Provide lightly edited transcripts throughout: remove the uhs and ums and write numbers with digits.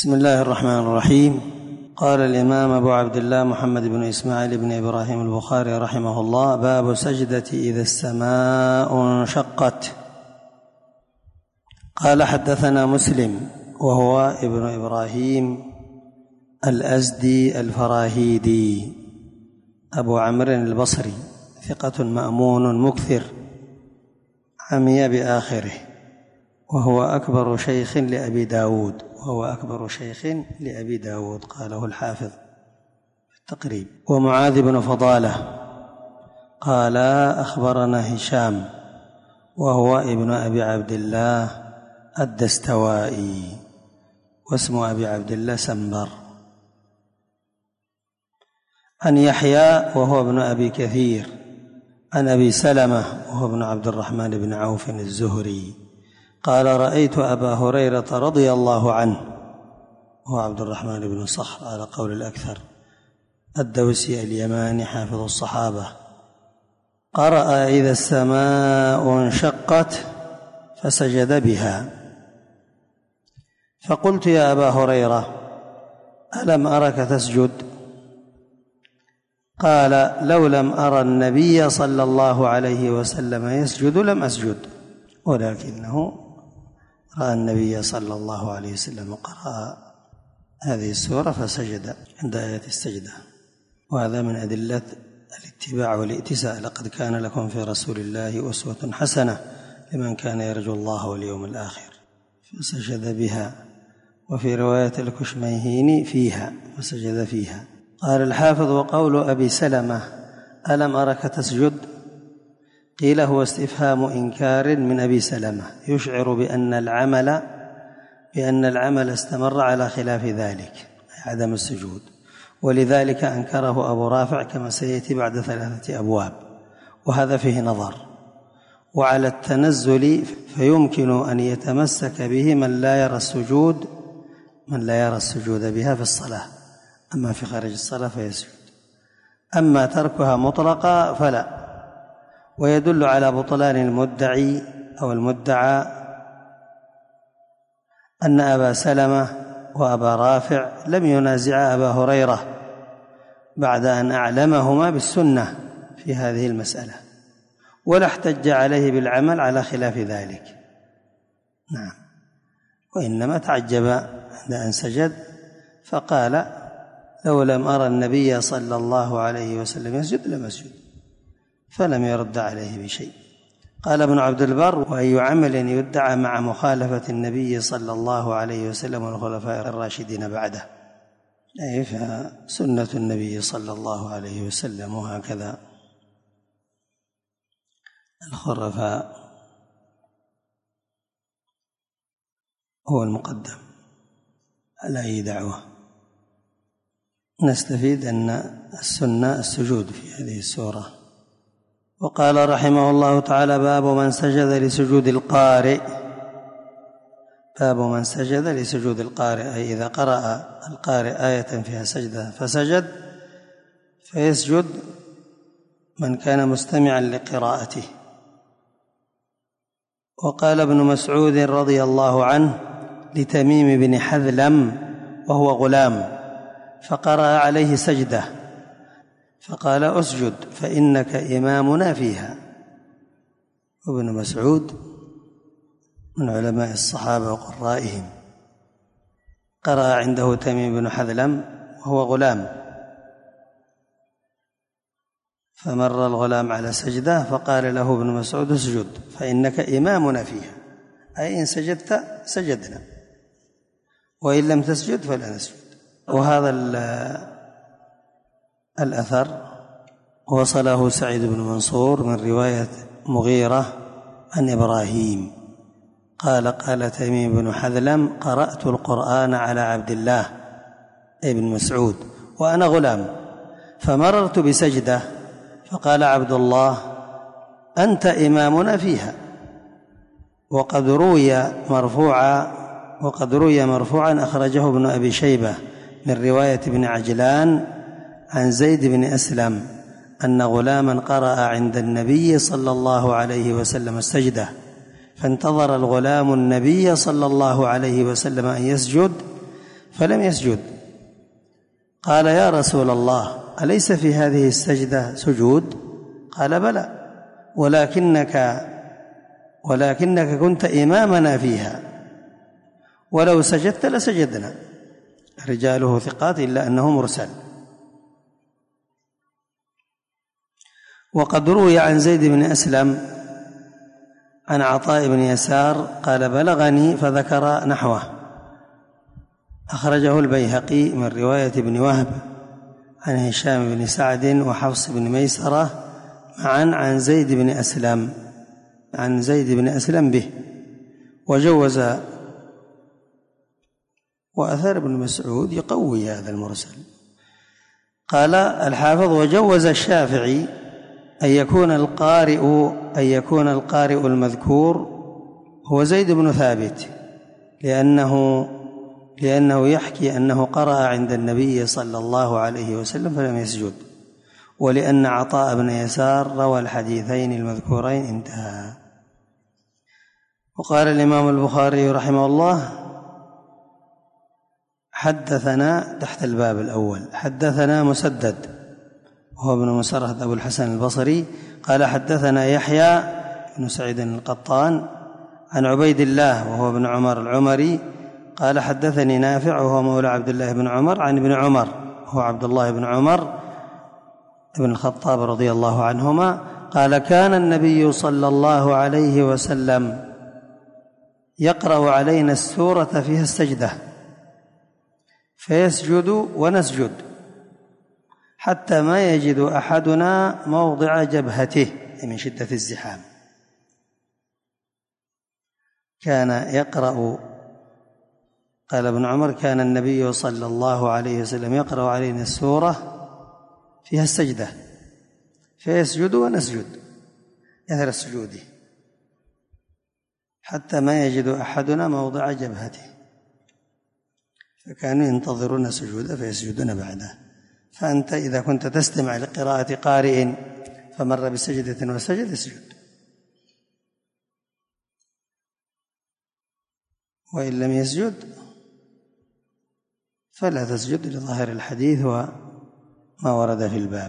بسم الله الرحمن الرحيم. قال الإمام أبو عبد الله محمد بن إسماعيل بن إبراهيم البخاري رحمه الله: باب سجدة إذا السماء انشقت. قال: حدثنا مسلم وهو ابن إبراهيم الأزدي الفراهيدي أبو عمرو البصري، ثقة مأمون مكثر، عمي بآخره، وهو أكبر شيخ لأبي داود قاله الحافظ في التقريب. ومعاذ بن فضالة قال: أخبرنا هشام وهو ابن أبي عبد الله الدستوائي، واسم أبي عبد الله سنبر. عن يحيى وهو ابن أبي كثير عن أبي سلمة وهو ابن عبد الرحمن بن عوف الزهري قال: رأيت أبا هريرة رضي الله عنه، هو عبد الرحمن بن صخر على قول الأكثر الدوسي اليماني حافظ الصحابة، قرأ: إذا السماء انشقت، فسجد بها. فقلت: يا أبا هريرة، ألم أرك تسجد؟ قال: لو لم أرى النبي صلى الله عليه وسلم يسجد لم أسجد، ولكنه رأى النبي صلى الله عليه وسلم قرأ هذه السورة فسجد عند آية السجدة، وهذا من أدلة الاتباع والائتساء: لقد كان لكم في رسول الله أسوة حسنة لمن كان يرجو الله واليوم الآخر، فسجد بها. وفي رواية الكشميهين فيها، فسجد فيها. قال الحافظ: وقول أبي سلمة ألم أرك تسجد، قيل هو استفهام إنكار من أبي سلمة يشعر بأن العمل استمر على خلاف ذلك، عدم السجود، ولذلك أنكره أبو رافع كما سيأتي بعد 3 أبواب، وهذا فيه نظر. وعلى التنزل فيمكن أن يتمسك به من لا يرى السجود بها في الصلاة، أما في خارج الصلاة فيسجد، أما تركها مطلقا فلا. ويدل على بطلان المدعي أو المدعى أن أبا سلمة وأبا رافع لم ينازعا أبا هريرة بعد أن أعلمهما بالسنة في هذه المسألة، ولا احتج عليه بالعمل على خلاف ذلك. نعم، وإنما تعجب عند أن سجد فقال: لو لم أرى النبي صلى الله عليه وسلم يسجد لم أسجد، فلم يرد عليه بشيء. قال ابن عبد البر: وأي عمل يدعى مع مخالفة النبي صلى الله عليه وسلم والخلفاء الراشدين بعده، أي فسنة النبي صلى الله عليه وسلم، وهكذا الخلفاء هو المقدم على أي دعوة. نستفيد أن السنة السجود في هذه السورة. وقال رحمه الله تعالى: باب من سجد لسجود القارئ. باب من سجد لسجود القارئ، أي إذا قرأ القارئ آية فيها سجدة فسجد، فيسجد من كان مستمعا لقراءته. وقال ابن مسعود رضي الله عنه لتميم بن حذلم وهو غلام، فقرأ عليه سجدة فقال: أسجد فإنك إمامنا فيها. وابن مسعود من علماء الصحابة وقرائهم، قرأ عنده تميم بن حذلم وهو غلام، فمر الغلام على سجدة فقال له ابن مسعود: اسجد فإنك إمامنا فيها، أي إن سجدت سجدنا، وإن لم تسجد فلا نسجد. وهذا الأثر وصله سعيد بن منصور من رواية مغيرة عن إبراهيم قال تميم بن حذلم: قرأت القرآن على عبد الله ابن مسعود وأنا غلام، فمررت بسجدة فقال عبد الله: أنت إمامنا فيها. وقد روي مرفوعا أخرجه ابن أبي شيبة من رواية ابن عجلان عن زيد بن أسلم أن غلاما قرأ عند النبي صلى الله عليه وسلم السجدة، فانتظر الغلام النبي صلى الله عليه وسلم أن يسجد، فلم يسجد. قال: يا رسول الله، أليس في هذه السجدة سجود؟ قال: بلى، ولكنك كنت إمامنا فيها، ولو سجدت لسجدنا. رجاله ثقات إلا أنه مرسل. وقد روي عن زيد بن أسلم عن عطاء بن يسار قال: بلغني، فذكر نحوه. أخرجه البيهقي من رواية ابن وهب عن هشام بن سعد وحفص بن ميسرة معا عن زيد بن أسلم به، وجوز. وأثار ابن مسعود يقوي هذا المرسل. قال الحافظ: وجوز الشافعي أن يكون القارئ المذكور هو زيد بن ثابت، لأنه يحكي أنه قرأ عند النبي صلى الله عليه وسلم فلم يسجد، ولأن عطاء بن يسار روى الحديثين المذكورين. انتهى. وقال الإمام البخاري رحمه الله: حدثنا تحت الباب الأول حدثنا مسدد وهو ابن مسرهد أبو الحسن البصري قال: حدثنا يحيى بن سعيد القطان عن عبيد الله وهو ابن عمر العمري قال: حدثني نافع وهو مولى عبد الله بن عمر عن ابن عمر وهو عبد الله بن عمر ابن الخطاب رضي الله عنهما قال: كان النبي صلى الله عليه وسلم يقرأ علينا السورة فيها السجدة، فيسجد ونسجد حتى ما يجد أحدنا موضع جبهته من شدة الزحام. كان يقرأ، قال ابن عمر: كان النبي صلى الله عليه وسلم يقرأ علينا السورة فيها السجدة، فيسجد ونسجد مثل السجود حتى ما يجد أحدنا موضع جبهته، فكانوا ينتظرون سجوده فيسجدون بعده. فأنت إذا كنت تستمع لقراءة قارئ فمر بسجدة وسجد اسجد، وإن لم يسجد فلا تسجد لظاهر الحديث وما ورد في الباب،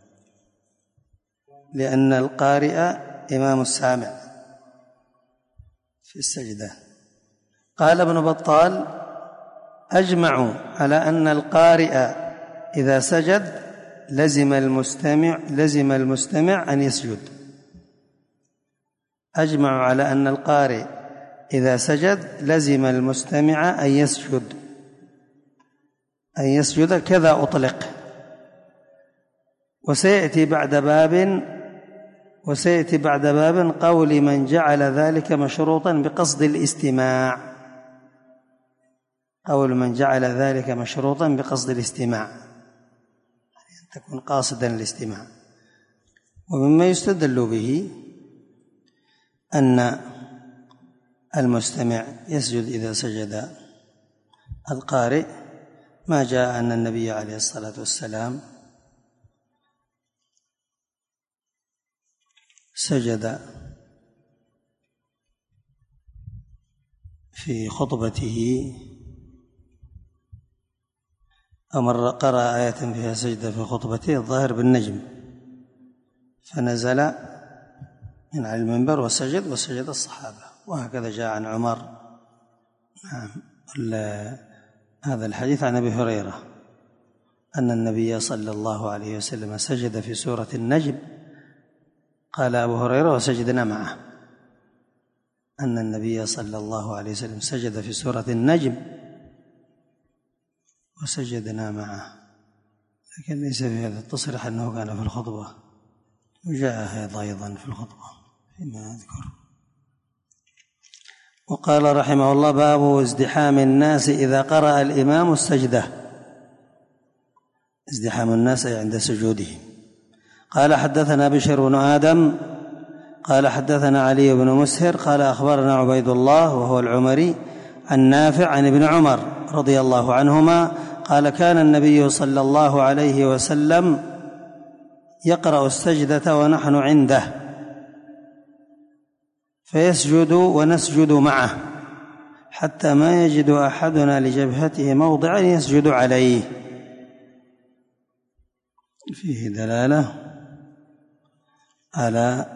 لأن القارئ إمام السامع في السجدة. قال ابن بطال: أجمعوا على أن القارئ إذا سجد لزم المستمع أن يسجد. أجمعوا على أن القارئ إذا سجد لزم المستمع أن يسجد كذا أطلق. وسيأتي بعد باب قول من جعل ذلك مشروطا بقصد الاستماع. قول من جعل ذلك مشروطا بقصد الاستماع، يعني أن تكون قاصدا الاستماع. ومما يستدل به أن المستمع يسجد إذا سجد القارئ ما جاء أن النبي عليه الصلاة والسلام سجد في خطبته أمر قرأ آية فيها سجدة في خطبته الظاهر بالنجم، فنزل من على المنبر وسجد الصحابة، وهكذا جاء عن عمر. هذا الحديث عن أبي هريرة أن النبي صلى الله عليه وسلم سجد في سورة النجم. قال أبو هريرة: وسجدنا معه. أن النبي صلى الله عليه وسلم سجد في سورة النجم وسجدنا معه، لكن ليس في هذا التصريح أنه كان في الخطبة، وجاء هذا أيضا في الخطبة فيما أذكر. وقال رحمه الله: باب ازدحام الناس إذا قرأ الإمام السجدة. ازدحام الناس عند سجودهم. قال: حدثنا بشر بن آدم قال: حدثنا علي بن مسهر قال: أخبرنا عبيد الله وهو العمري عن نافع عن ابن عمر رضي الله عنهما قال: كان النبي صلى الله عليه وسلم يقرأ السجدة ونحن عنده، فيسجد ونسجد معه حتى ما يجد أحدنا لجبهته موضعا يسجد عليه. فيه دلالة على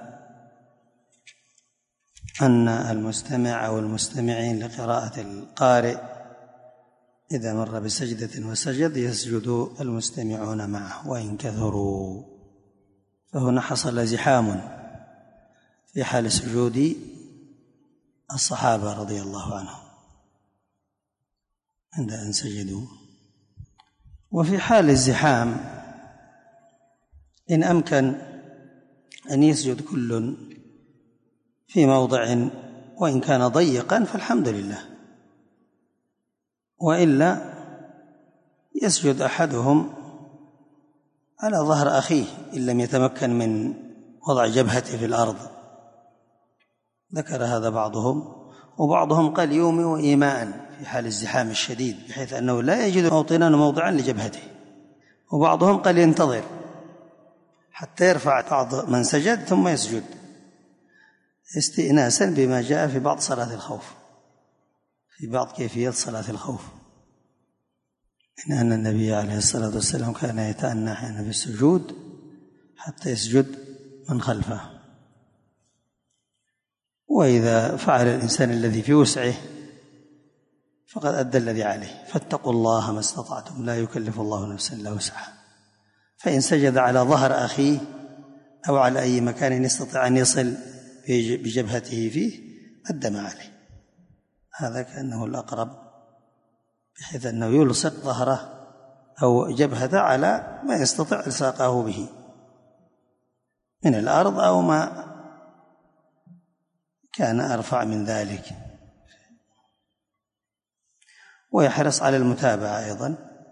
أن المستمع أو المستمعين لقراءة القارئ إذا مر بسجدة وسجد يسجد المستمعون معه وإن كثروا. فهنا حصل زحام في حال سجود الصحابة رضي الله عنهم عند أن سجدوا. وفي حال الزحام إن أمكن أن يسجد كل في موضع وإن كان ضيقا فالحمد لله، وإلا يسجد أحدهم على ظهر أخيه إن لم يتمكن من وضع جبهته في الأرض. ذكر هذا بعضهم، وبعضهم قال يومئ إيماء في حال الزحام الشديد بحيث أنه لا يجد موطنا وموضعا لجبهته، وبعضهم قال ينتظر حتى يرفع بعض من سجد ثم يسجد استئناسا بما جاء في بعض صلاة الخوف، في بعض كيفية صلاة الخوف، إن أن النبي عليه الصلاة والسلام كان يتأنى أحيانا في السجود حتى يسجد من خلفه. وإذا فعل الإنسان الذي في وسعه فقد أدى الذي عليه، فاتقوا الله ما استطعتم لا يكلف الله نفسا إلا وسعها. فإن سجد على ظهر أخيه أو على أي مكان يستطيع أن يصل بجبهته فيه أدى ما عليه، هذا كأنه الأقرب، بحيث أنه يلصق ظهره أو جبهته على ما يستطيع إلصاقه به من الأرض أو ما كان أرفع من ذلك. ويحرص على المتابعة أيضا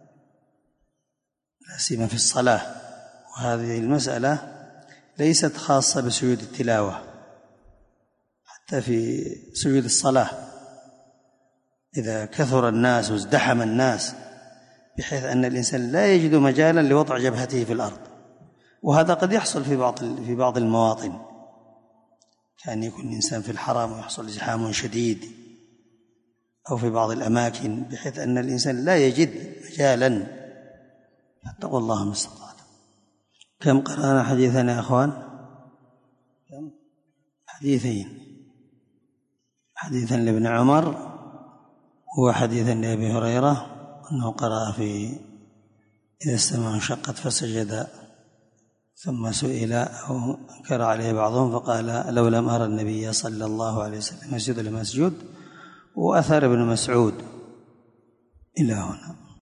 لا سيما في الصلاة، وهذه المسألة ليست خاصة بسجود التلاوة، حتى في سجود الصلاة إذا كثر الناس وازدحم الناس بحيث أن الإنسان لا يجد مجالا لوضع جبهته في الأرض، وهذا قد يحصل في بعض المواطن، كان يكون الإنسان في الحرم ويحصل زحام شديد، أو في بعض الأماكن بحيث أن الإنسان لا يجد مجالا. فاتقوا الله ما استطعتم. كم قرأنا حديثا يا أخوان؟ كم؟ حديثين، حديثا لابن عمر وحديثا لأبي هريرة أنه قرأ في إذا السماء انشقت فسجد، ثم سئل أو أنكر عليه بعضهم فقال لو لم أرى النبي صلى الله عليه وسلم يسجد لما أسجد، وأثر ابن مسعود إلى هنا.